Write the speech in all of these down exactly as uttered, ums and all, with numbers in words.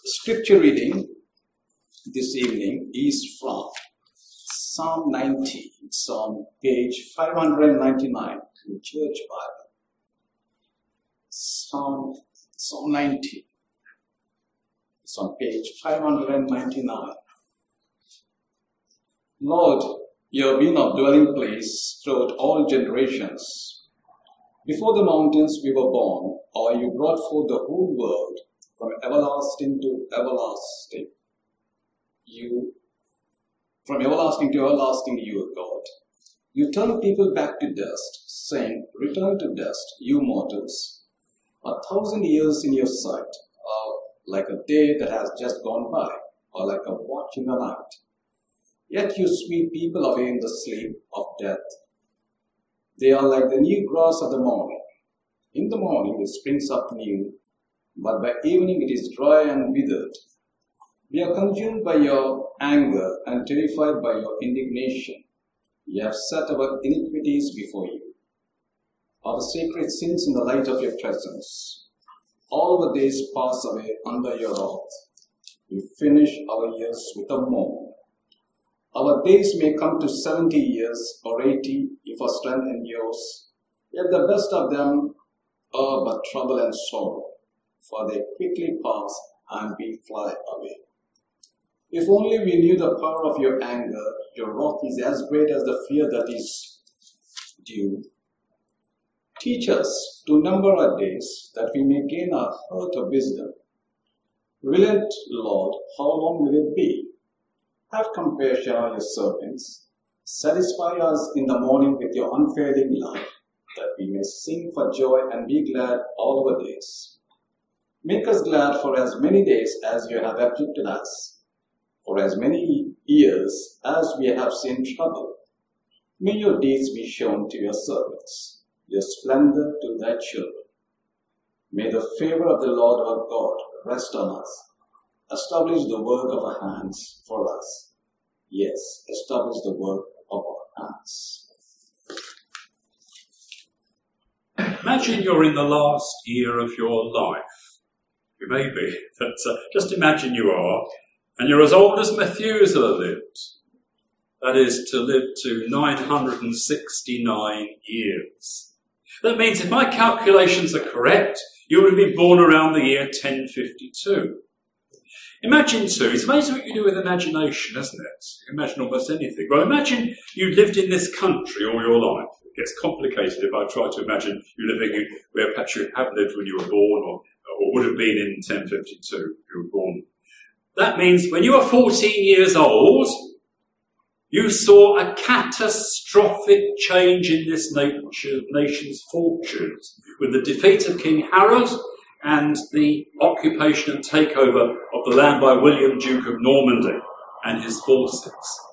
Scripture reading this evening is from Psalm ninety. It's on page five hundred ninety-nine in the Church Bible. Psalm, Psalm ninety. It's on page five hundred ninety-nine. Lord, you have been our dwelling place throughout all generations. Before the mountains we were born, or you brought forth the whole world, from everlasting to everlasting. You, from everlasting to everlasting, you are God. You turn people back to dust, saying, return to dust, you mortals. A thousand years in your sight are like a day that has just gone by, or like a watch in the night. Yet you sweep people away in the sleep of death. They are like the new grass of the morning. In the morning it springs up new, but by evening it is dry and withered. We are consumed by your anger and terrified by your indignation. You have set our iniquities before you, our sacred sins in the light of your presence. All the days pass away under your wrath. You finish our years with a moan. Our days may come to seventy years or eighty if our strength endures, yet the best of them are but trouble and sorrow, for they quickly pass and we fly away. If only we knew the power of your anger, your wrath is as great as the fear that is due. Teach us to number our days, that we may gain a heart of wisdom. Relent, Lord, how long will it be? Have compassion on your servants. Satisfy us in the morning with your unfailing love, that we may sing for joy and be glad all our days. Make us glad for as many days as you have afflicted us, for as many years as we have seen trouble. May your deeds be shown to your servants, your splendor to thy children. May the favor of the Lord our God rest on us. Establish the work of our hands for us. Yes, establish the work of our hands. Imagine you're in the last year of your life. You may be, but uh, just imagine you are, and you're as old as Methuselah lived. That is, to live to nine hundred sixty-nine years. That means if my calculations are correct, you would have been born around the year ten fifty-two. Imagine too, it's amazing what you do with imagination, isn't it? You imagine almost anything. Well, imagine you lived in this country all your life. It gets complicated if I try to imagine you living where perhaps you have lived when you were born, or, or would have been in ten fifty-two if you were born. That means when you were fourteen years old, you saw a catastrophic change in this nation's fortunes with the defeat of King Harold and the occupation and takeover of the land by William, Duke of Normandy and his forces.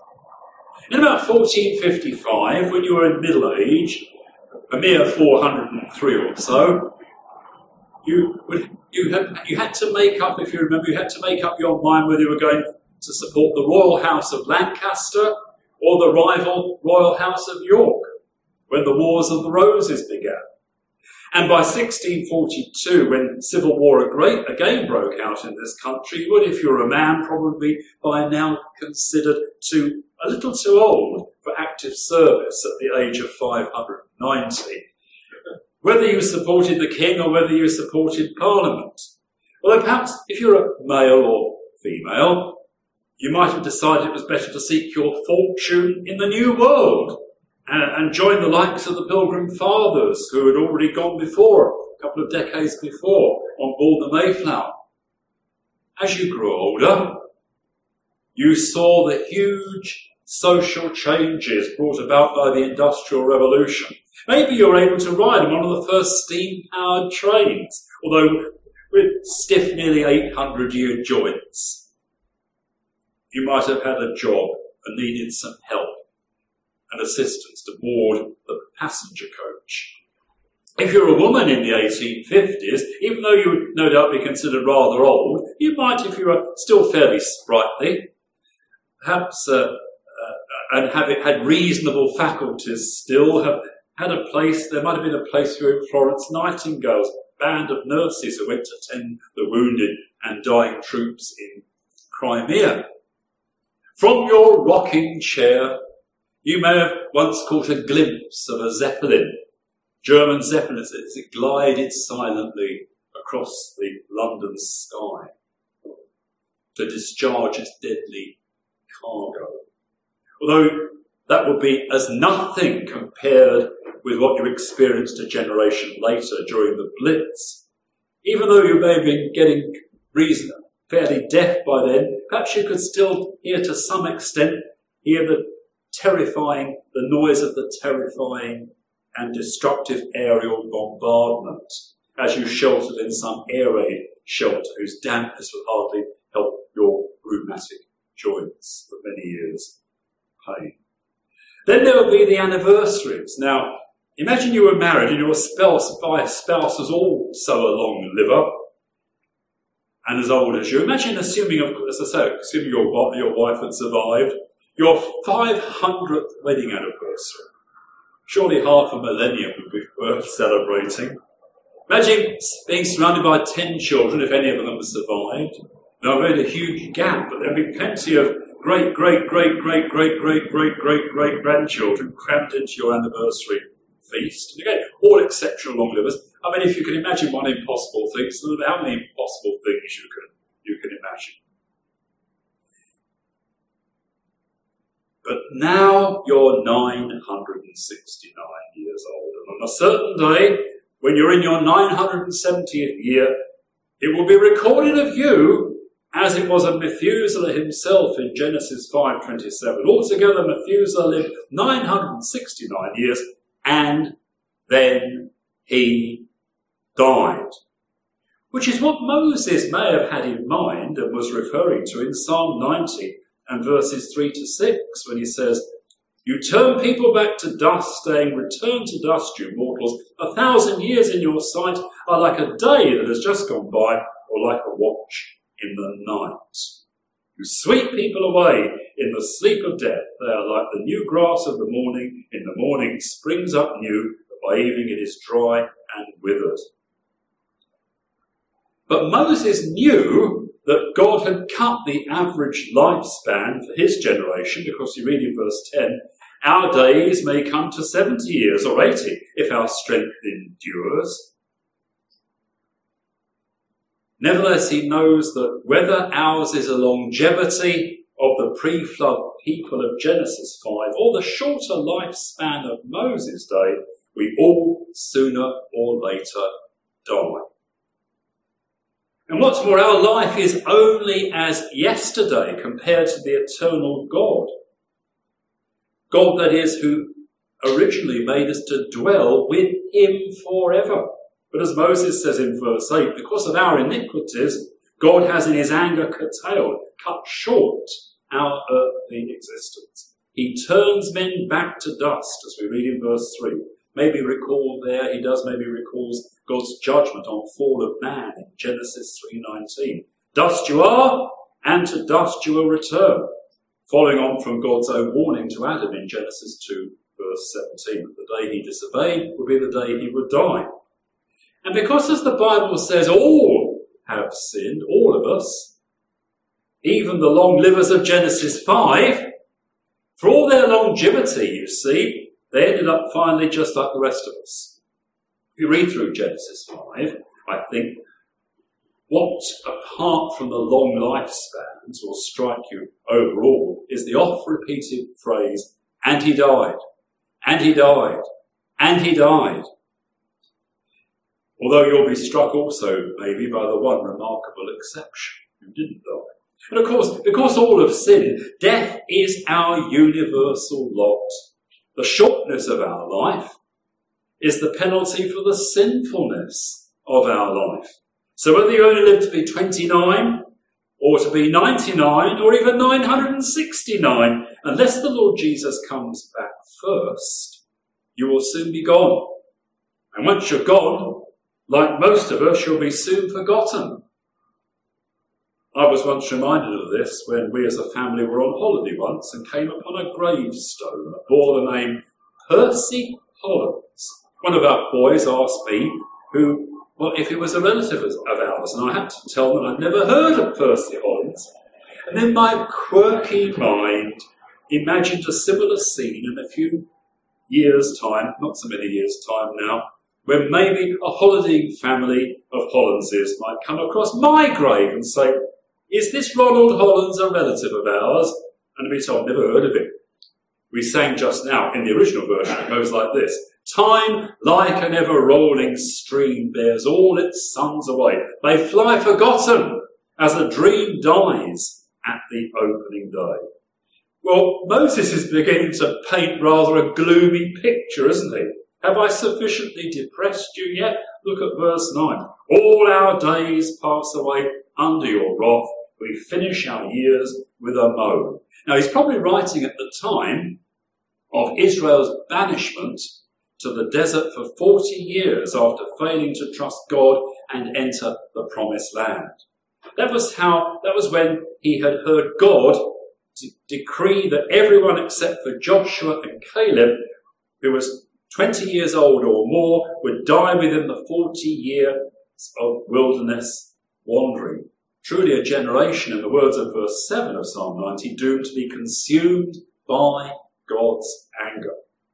In about fourteen fifty-five, when you were in middle age, a mere four hundred three or so, you, you, had, you had to make up, if you remember, you had to make up your mind whether you were going to support the royal house of Lancaster or the rival royal house of York, when the Wars of the Roses began. And by sixteen forty-two, when civil war again broke out in this country, you would, if you were a man, probably by now considered too, a little too old for active service at the age of five hundred ninety. Whether you supported the king or whether you supported Parliament. Although perhaps if you're a male or female, you might have decided it was better to seek your fortune in the New World and join the likes of the Pilgrim Fathers who had already gone before, a couple of decades before, on board the Mayflower. As you grew older, you saw the huge social changes brought about by the Industrial Revolution. Maybe you were able to ride on one of the first steam-powered trains, although with stiff, nearly eight hundred year joints. You might have had a job and needed some help and assistance to board the passenger coach. If you're a woman in the eighteen fifties, even though you would no doubt be considered rather old, you might, if you were still fairly sprightly, perhaps uh, uh, and have it had reasonable faculties still, have had a place, there might have been a place for you in Florence Nightingale's band of nurses who went to tend the wounded and dying troops in Crimea. From your rocking chair, you may have once caught a glimpse of a Zeppelin, German Zeppelin, as it glided silently across the London sky to discharge its deadly cargo. Although that would be as nothing compared with what you experienced a generation later during the Blitz. Even though you may have been getting reason, fairly deaf by then, perhaps you could still hear to some extent, hear the terrifying, the noise of the terrifying and destructive aerial bombardment as you sheltered in some air raid shelter whose dampness would hardly help your rheumatic joints for many years' pain. Then there would be the anniversaries. Now, imagine you were married and your spouse, by spouse was also a long liver and as old as you. Imagine assuming, as I say, assuming your, your wife had survived, your five hundredth wedding anniversary. Surely half a millennium would be worth celebrating. Imagine being surrounded by ten children, if any of them survived. Now, I've made a huge gap, but there'd be plenty of great, great, great, great, great, great, great, great, great grandchildren crammed into your anniversary feast. And again, all exceptional long livers. I mean, if you can imagine one impossible thing, so how many impossible things you can, you can imagine. But now you're nine hundred sixty-nine years old, and on a certain day, when you're in your nine hundred seventieth year, it will be recorded of you as it was of Methuselah himself in Genesis five twenty-seven. Altogether, Methuselah lived nine hundred sixty-nine years, and then he died. Which is what Moses may have had in mind and was referring to in Psalm ninety and verses three to six, when he says, "You turn people back to dust, saying, 'Return to dust, you mortals. A thousand years in your sight are like a day that has just gone by, or like a watch in the night.' You sweep people away in the sleep of death. They are like the new grass of the morning. In the morning it springs up new, but by evening it is dry and withered." But Moses knew that God had cut the average lifespan for his generation, because you read in verse ten, "Our days may come to seventy years or eighty if our strength endures." Nevertheless, he knows that whether ours is a longevity of the pre-flood people of Genesis five or the shorter lifespan of Moses' day, we all sooner or later die. And what's more, our life is only as yesterday compared to the eternal God. God, that is, who originally made us to dwell with him forever. But as Moses says in verse eight, because of our iniquities, God has in his anger curtailed, cut short our earthly existence. He turns men back to dust, as we read in verse three. Maybe recall there, he does maybe recalls God's judgment on fall of man in Genesis three nineteen. Dust you are, and to dust you will return. Following on from God's own warning to Adam in Genesis two, verse seventeen, that the day he disobeyed would be the day he would die. And because, as the Bible says, all have sinned, all of us, even the long livers of Genesis five, for all their longevity, you see, they ended up finally just like the rest of us. If you read through Genesis five, I think what, apart from the long lifespans, will strike you overall is the oft-repeated phrase, "and he died, and he died, and he died." Although you'll be struck also, maybe, by the one remarkable exception who didn't die. And of course, because all have sinned, death is our universal lot. The shortness of our life is the penalty for the sinfulness of our life. So whether you only live to be twenty-nine, or to be ninety-nine, or even nine hundred sixty-nine, unless the Lord Jesus comes back first, you will soon be gone. And once you're gone, like most of us, you'll be soon forgotten. I was once reminded of this when we as a family were on holiday once and came upon a gravestone that bore the name Percy Hollins. One of our boys asked me who Well, if it was a relative of ours, and I had to tell them I'd never heard of Percy Hollins, and then my quirky mind imagined a similar scene in a few years' time, not so many years' time now, when maybe a holidaying family of Hollinses might come across my grave and say, "Is this Ronald Hollins a relative of ours?" And we told, "Never heard of him." We sang just now, in the original version, it goes like this. Time, like an ever-rolling stream, bears all its sons away. They fly forgotten as a dream dies at the opening day. Well, Moses is beginning to paint rather a gloomy picture, isn't he? Have I sufficiently depressed you yet? Look at verse nine. All our days pass away under your wrath. We finish our years with a moan. Now, he's probably writing at the time of Israel's banishment to the desert for forty years after failing to trust God and enter the promised land. That was how, that was when he had heard God de- decree that everyone except for Joshua and Caleb, who was twenty years old or more, would die within the forty years of wilderness wandering. Truly a generation, in the words of verse seven of Psalm ninety, doomed to be consumed by God's anger.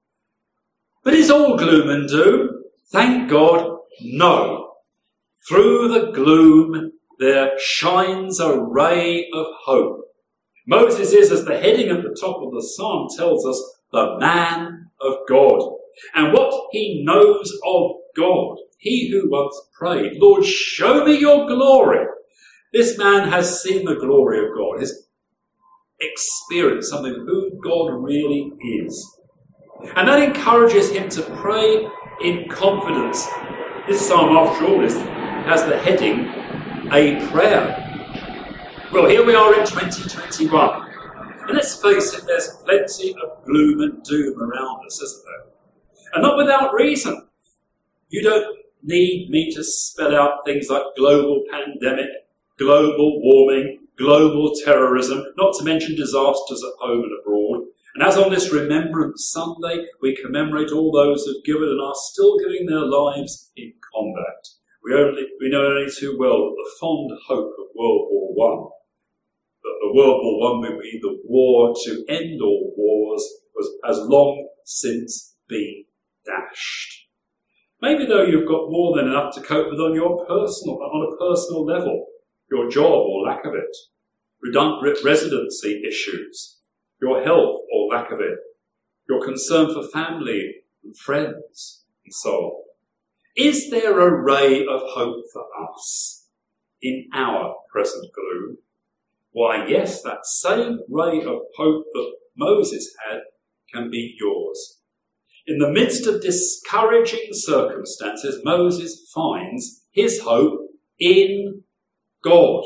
But is all gloom and doom? Thank God, no. Through the gloom there shines a ray of hope. Moses is, as the heading at the top of the psalm tells us, the man of God. And what he knows of God, he who once prayed, "Lord, show me your glory." This man has seen the glory of God, has experienced something of who God really is. And that encourages him to pray in confidence. This psalm, after all, is, has the heading, a prayer. Well, here we are in twenty twenty-one. And let's face it, there's plenty of gloom and doom around us, isn't there? And not without reason. You don't need me to spell out things like global pandemic, global warming, global terrorism, not to mention disasters at home and abroad. And as on this Remembrance Sunday, we commemorate all those who've given and are still giving their lives in combat. We, only, we know only too well that the fond hope of World War One, that the World War One would be the war to end all wars, was, has long since been dashed. Maybe though you've got more than enough to cope with on your personal, on a personal level, your job or lack of it, redundant residency issues, your health or lack of it, your concern for family and friends, and so on. Is there a ray of hope for us in our present gloom? Why, yes, that same ray of hope that Moses had can be yours. In the midst of discouraging circumstances, Moses finds his hope in God.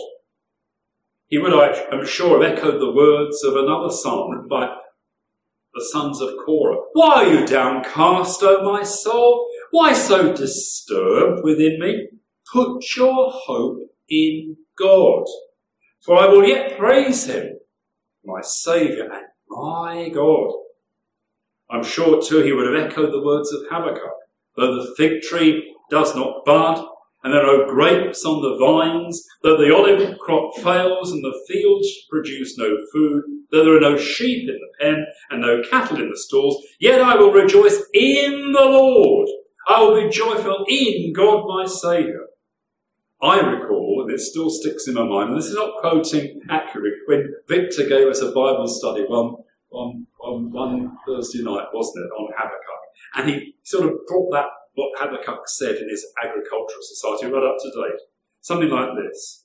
He would, I am sure, have echoed the words of another psalm written by the sons of Korah. "Why are you downcast, O my soul? Why so disturbed within me? Put your hope in God, for I will yet praise him, my Saviour and my God." I'm sure, too, he would have echoed the words of Habakkuk. Though the fig tree does not bud, and there are no grapes on the vines, though the olive crop fails and the fields produce no food, though there are no sheep in the pen and no cattle in the stalls, yet I will rejoice in the Lord. I will be joyful in God my Saviour. I recall, and it still sticks in my mind, and this is not quoting accurately, when Victor gave us a Bible study one, one, one, one Thursday night, wasn't it, on Habakkuk, and he sort of brought that, what Habakkuk said in his agricultural society, right up to date. Something like this.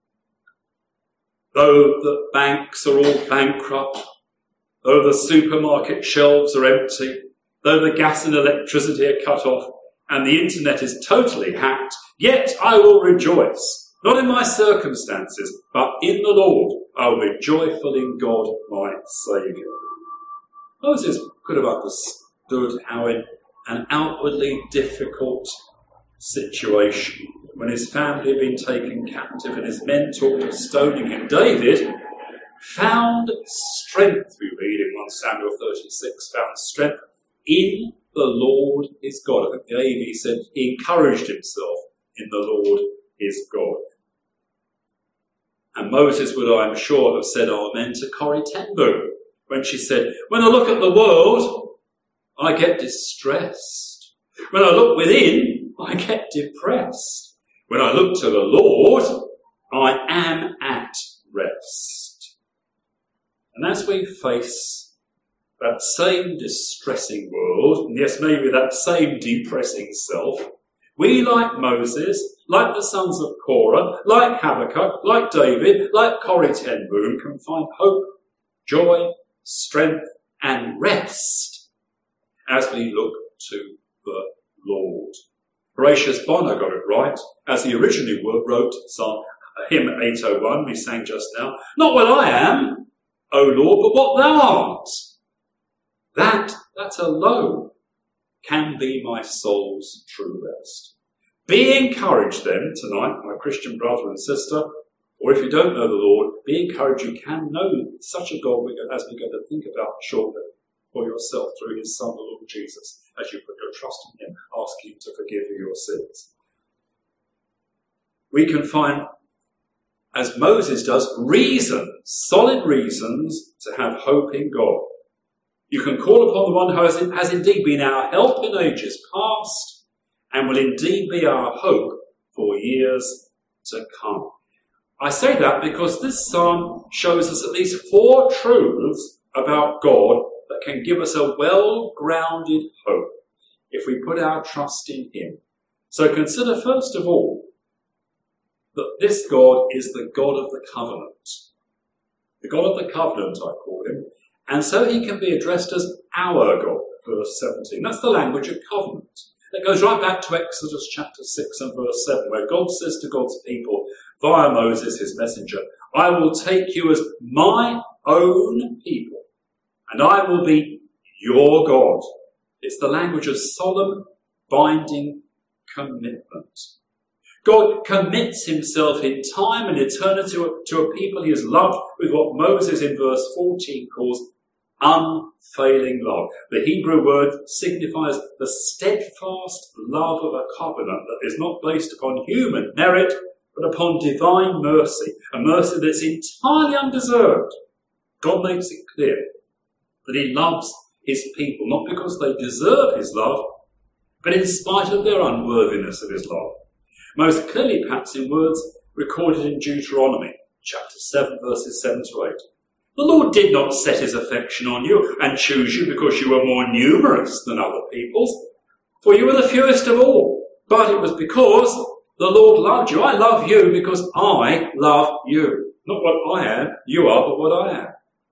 Though the banks are all bankrupt, though the supermarket shelves are empty, though the gas and electricity are cut off, and the internet is totally hacked, yet I will rejoice, not in my circumstances, but in the Lord. I will be joyful in God, my Saviour. Moses could have understood how in an outwardly difficult situation, when his family had been taken captive and his men talked of stoning him, David found strength, we read in First Samuel thirty-six, found strength in the Lord his God. I think the A V said he encouraged himself in the Lord his God. And Moses would, I am sure, have said amen to Corrie ten Boom when she said, when I look at the world, I get distressed. When I look within, I get depressed. When I look to the Lord, I am at rest. And as we face that same distressing world, and yes, maybe that same depressing self, we, like Moses, like the sons of Korah, like Habakkuk, like David, like Corrie ten Boom, can find hope, joy, strength, and rest as we look to the Lord. Horatius Bonar got it right, as he originally wrote Psalm hymn eight oh one we sang just now. Not what I am, O Lord, but what thou art. That, that alone can be my soul's true rest. Be encouraged then tonight, my Christian brother and sister, or if you don't know the Lord, be encouraged you can know such a God as we're going to think about shortly for yourself through his Son, the Lord Jesus, as you put your trust in him, ask him to forgive you your sins. We can find, as Moses does, reasons, solid reasons to have hope in God. You can call upon the one who has, has indeed been our help in ages past and will indeed be our hope for years to come. I say that because this psalm shows us at least four truths about God that can give us a well-grounded hope if we put our trust in him. So consider first of all that this God is the God of the covenant. The God of the covenant, I call him. And so he can be addressed as our God, verse seventeen. That's the language of covenant. That goes right back to Exodus chapter six and verse seven, where God says to God's people, via Moses, his messenger, I will take you as my own people, and I will be your God. It's the language of solemn, binding commitment. God commits himself in time and eternity to a people he has loved with what Moses in verse fourteen calls unfailing love. The Hebrew word signifies the steadfast love of a covenant that is not based upon human merit, but upon divine mercy, a mercy that's entirely undeserved. God makes it clear that he loves his people, not because they deserve his love, but in spite of their unworthiness of his love. Most clearly, perhaps, in words recorded in Deuteronomy, chapter seven, verses seven to eight. The Lord did not set his affection on you and choose you because you were more numerous than other peoples, for you were the fewest of all. But it was because the Lord loved you. I love you because I love you. Not what I am, you are, but what I am.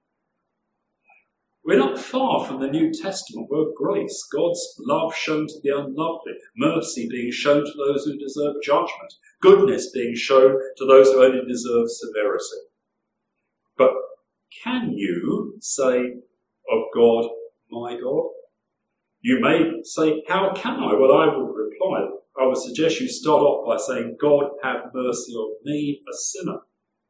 We're not far from the New Testament word grace, God's love shown to the unlovely, mercy being shown to those who deserve judgment, goodness being shown to those who only deserve severity. But can you say of God, my God? You may say, how can I? Well, I would reply, I would suggest you start off by saying, God, have mercy on me, a sinner.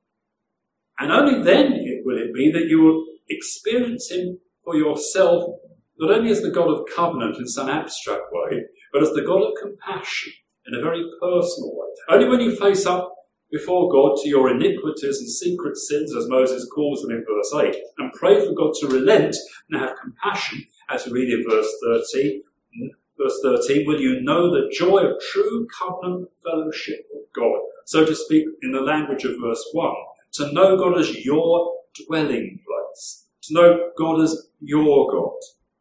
And only then will it be that you will experience him for yourself, not only as the God of covenant in some abstract way, but as the God of compassion in a very personal way. Only when you face up before God to your iniquities and secret sins, as Moses calls them in verse eight, and pray for God to relent and have compassion, as we read in verse thirteen, verse thirteen, will you know the joy of true covenant fellowship with God, so to speak in the language of verse one, to know God as your dwelling place, to know God as your God.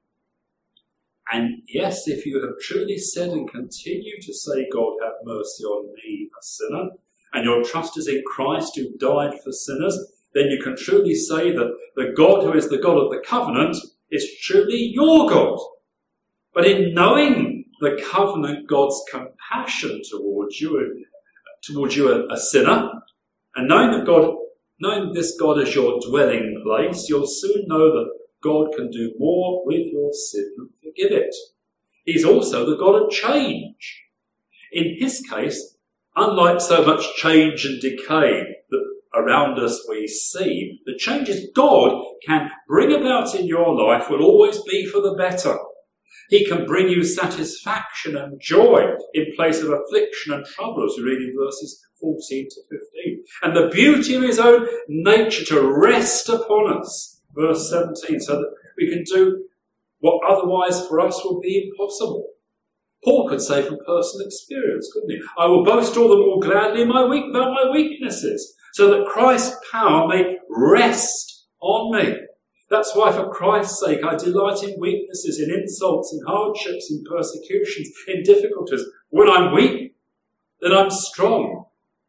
And yes, if you have truly said and continue to say, God, have mercy on me, a sinner, and your trust is in Christ who died for sinners, then you can truly say that the God who is the God of the covenant is truly your God. But in knowing the covenant God's compassion towards you, towards you a, a sinner, and knowing that God, knowing this God as your dwelling place, you'll soon know that God can do more with your sin than forgive it. He's also the God of change. In his case, unlike so much change and decay that around us we see, the changes God can bring about in your life will always be for the better. He can bring you satisfaction and joy in place of affliction and trouble, as we read in verses fourteen to fifteen. And the beauty of his own nature to rest upon us, verse seventeen, so that we can do what otherwise for us would be impossible. Paul could say from personal experience, couldn't he? I will boast all the more gladly in my weak, about my weaknesses, so that Christ's power may rest on me. That's why for Christ's sake I delight in weaknesses, in insults, in hardships, in persecutions, in difficulties. When I'm weak, then I'm strong.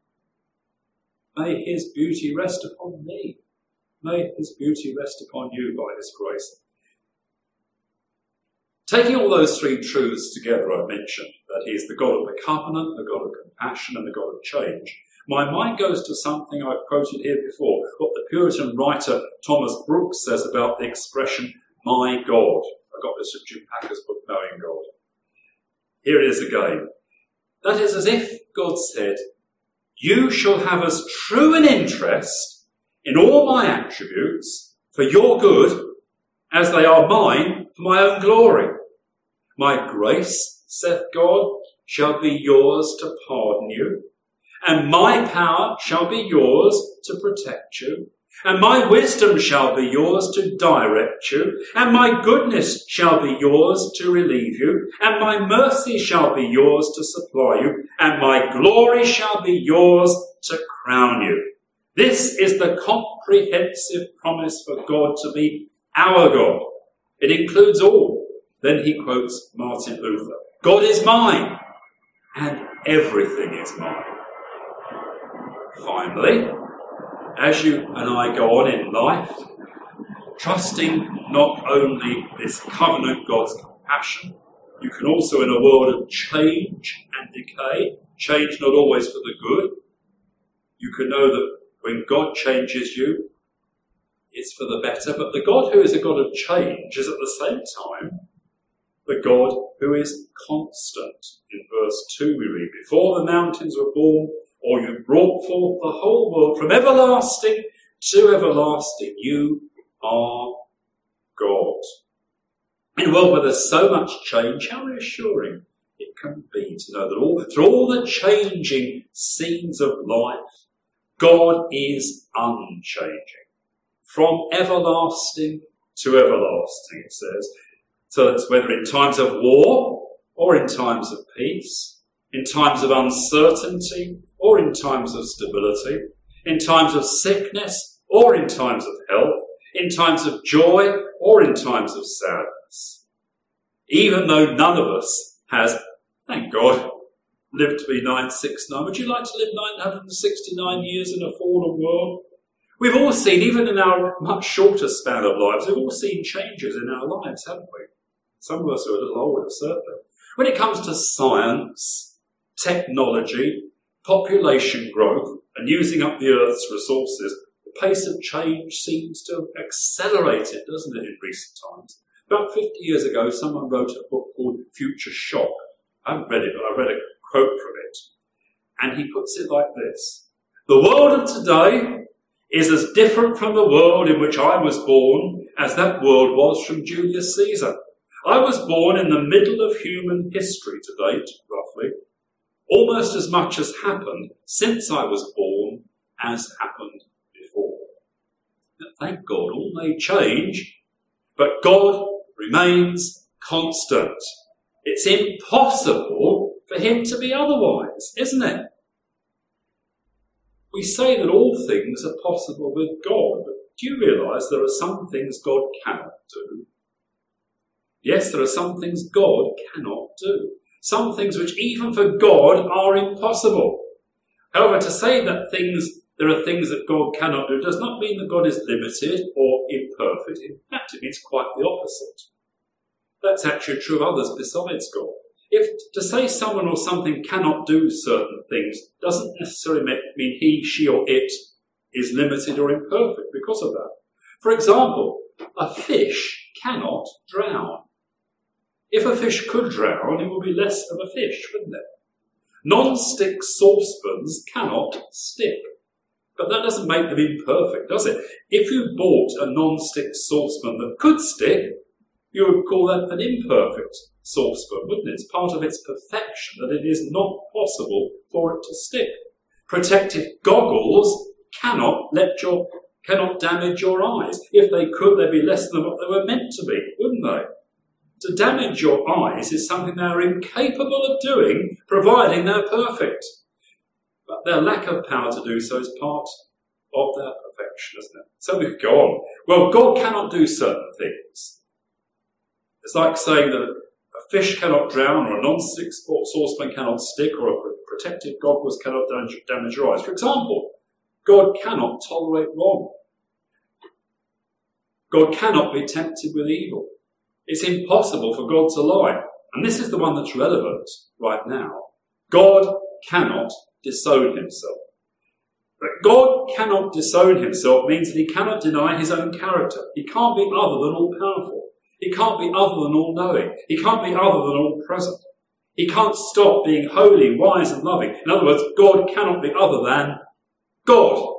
May his beauty rest upon me. May his beauty rest upon you by his grace. Taking all those three truths together I mentioned, that he is the God of the covenant, the God of compassion, and the God of change, my mind goes to something I've quoted here before, what the Puritan writer Thomas Brooks says about the expression, my God. I got this from Jim Packer's book, Knowing God. Here it is again. That is as if God said, you shall have as true an interest in all my attributes for your good as they are mine for my own glory. My grace, saith God, shall be yours to pardon you, and my power shall be yours to protect you, and my wisdom shall be yours to direct you, and my goodness shall be yours to relieve you, and my mercy shall be yours to supply you, and my glory shall be yours to crown you. This is the comprehensive promise for God to be our God. It includes all. Then he quotes Martin Luther. God is mine, and everything is mine. Finally, as you and I go on in life, trusting not only this covenant God's compassion, you can also, in a world of change and decay, change not always for the good, you can know that when God changes you, it's for the better. But the God who is a God of change is at the same time the God who is constant. In verse two we read, before the mountains were born, or you brought forth the whole world from everlasting to everlasting, you are God. In a world where there's so much change, how reassuring it can be to know that all, through all the changing scenes of life, God is unchanging. From everlasting to everlasting, it says. So that's whether in times of war or in times of peace, in times of uncertainty or in times of stability, in times of sickness or in times of health, in times of joy or in times of sadness. Even though none of us has, thank God, lived to be nine six nine. Would you like to live nine hundred sixty-nine years in a fallen world? We've all seen, even in our much shorter span of lives, we've all seen changes in our lives, haven't we? Some of us are a little older, certainly. When it comes to science, technology, population growth, and using up the Earth's resources, the pace of change seems to have accelerated, doesn't it, in recent times? About fifty years ago, someone wrote a book called Future Shock. I haven't read it, but I read a quote from it. And he puts it like this. The world of today is as different from the world in which I was born as that world was from Julius Caesar. I was born in the middle of human history to date, roughly. Almost as much has happened since I was born as happened before. Now, thank God, all may change, but God remains constant. It's impossible for him to be otherwise, isn't it? We say that all things are possible with God, but do you realise there are some things God cannot do? Yes, there are some things God cannot do. Some things which even for God are impossible. However, to say that things there are things that God cannot do does not mean that God is limited or imperfect. In fact, it means quite the opposite. That's actually true of others besides God. If to say someone or something cannot do certain things doesn't necessarily mean he, she or it is limited or imperfect because of that. For example, a fish cannot drown. If a fish could drown, it would be less of a fish, wouldn't it? Non-stick saucepans cannot stick. But that doesn't make them imperfect, does it? If you bought a non-stick saucepan that could stick, You would call that an imperfect source book, wouldn't it? It's part of its perfection that it is not possible for it to stick. Protective goggles cannot let your cannot damage your eyes. If they could, they'd be less than what they were meant to be, wouldn't they? To damage your eyes is something they are incapable of doing, providing they're perfect. But their lack of power to do so is part of their perfection, isn't it? So we could go on. Well, God cannot do certain things. It's like saying that a fish cannot drown, or a non-stick saucepan cannot stick, or a protective goggles cannot damage your eyes. For example, God cannot tolerate wrong. God cannot be tempted with evil. It's impossible for God to lie. And this is the one that's relevant right now. God cannot disown himself. But God cannot disown himself means that he cannot deny his own character. He can't be other than all-powerful. He can't be other than all-knowing. He can't be other than all-present. He can't stop being holy, wise and loving. In other words, God cannot be other than God.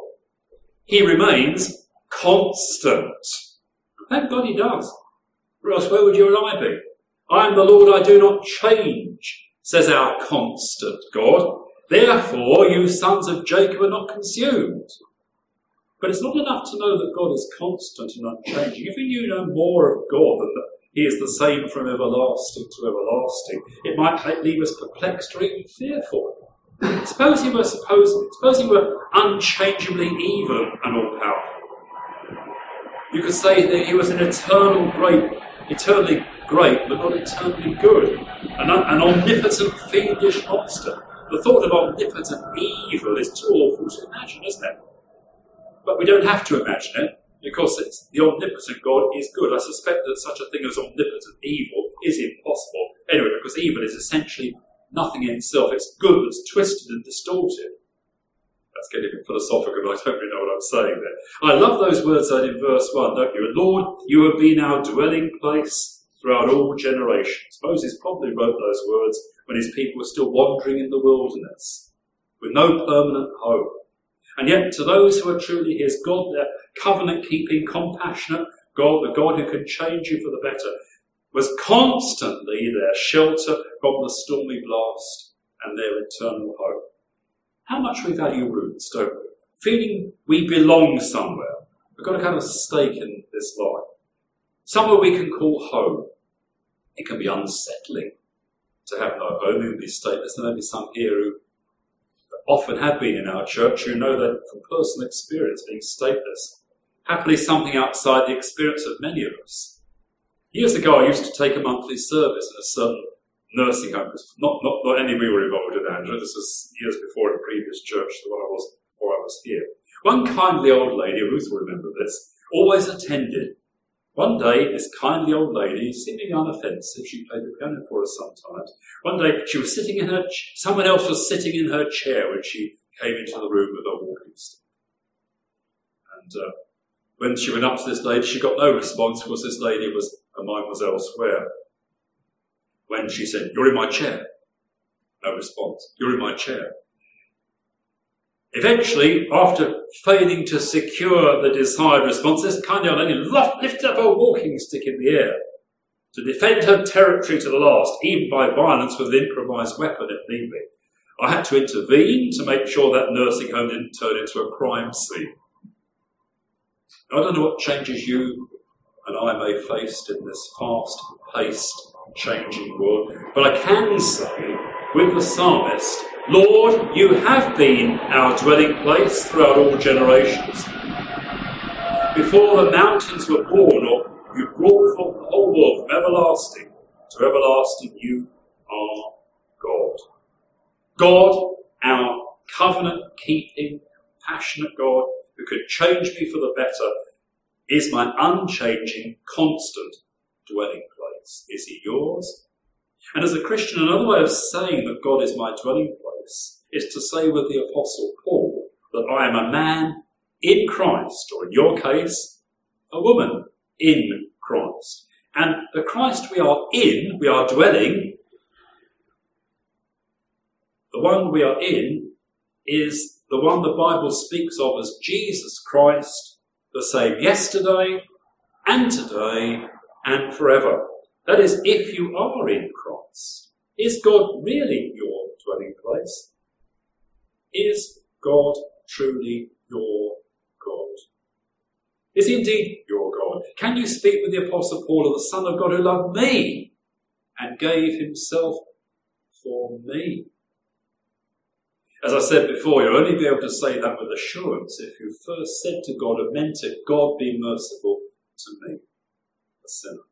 He remains constant. Thank God he does. Or else where would you and I be? I am the Lord, I do not change, says our constant God. Therefore, you sons of Jacob are not consumed. But it's not enough to know that God is constant and unchanging. If we knew no more of God than that he is the same from everlasting to everlasting, it might leave us perplexed or even fearful. Suppose he were suppose, suppose he were unchangeably even and all-powerful. You could say that he was an eternal great, eternally great, but not eternally good, an, an omnipotent fiendish monster. The thought of omnipotent evil is too awful to imagine, isn't it? But we don't have to imagine it, because it's, the omnipotent God is good. I suspect that such a thing as omnipotent evil is impossible. Anyway, because evil is essentially nothing in itself. It's good that's twisted and distorted. That's getting a bit philosophical, but I don't really know what I'm saying there. I love those words that in verse one, don't you? Lord, you have been our dwelling place throughout all generations. Moses probably wrote those words when his people were still wandering in the wilderness, with no permanent home. And yet, to those who are truly his, God, their covenant-keeping, compassionate God, the God who can change you for the better, was constantly their shelter from the stormy blast and their eternal home. How much we value roots, don't we? Feeling we belong somewhere. We've got a kind of stake in this life. Somewhere we can call home. It can be unsettling to have no home. It can be stateless. There may be some here who often have been in our church who know that from personal experience, being stateless. Happily something outside the experience of many of us. Years ago, I used to take a monthly service in a certain nursing home. Not, not, not any we were involved in, Andrew. This was years before in a previous church, the one I was before I was here. One kindly old lady, Ruth will remember this, always attended. One day, this kindly old lady, seemingly unoffensive, she played the piano for us sometimes. One day, she was sitting in her, ch- someone else was sitting in her chair when she came into the room with her walking stick. And uh, when she went up to this lady, she got no response because this lady was, her mind was elsewhere. When she said, "You're in my chair," no response. "You're in my chair." Eventually, after failing to secure the desired response, this kindly old lady lifted up her walking stick in the air to defend her territory to the last, even by violence with an improvised weapon if need be. I had to intervene to make sure that nursing home didn't turn into a crime scene. I don't know what changes you and I may face in this fast-paced, changing world, but I can say with the psalmist, Lord, you have been our dwelling place throughout all generations. Before the mountains were born, or you brought forth the whole world from everlasting to everlasting, you are God. God, our covenant-keeping, passionate God, who could change me for the better, is my unchanging, constant dwelling place. Is he yours? And as a Christian, another way of saying that God is my dwelling place is to say with the Apostle Paul that I am a man in Christ, or in your case, a woman in Christ. And the Christ we are in, we are dwelling, the one we are in is the one the Bible speaks of as Jesus Christ, the same yesterday and today and forever. That is, if you are in Christ. Is God really your dwelling place? Is God truly your God? Is he indeed your God? Can you speak with the Apostle Paul of the Son of God who loved me and gave himself for me? As I said before, you'll only be able to say that with assurance if you first said to God and meant it, God be merciful to me, a sinner.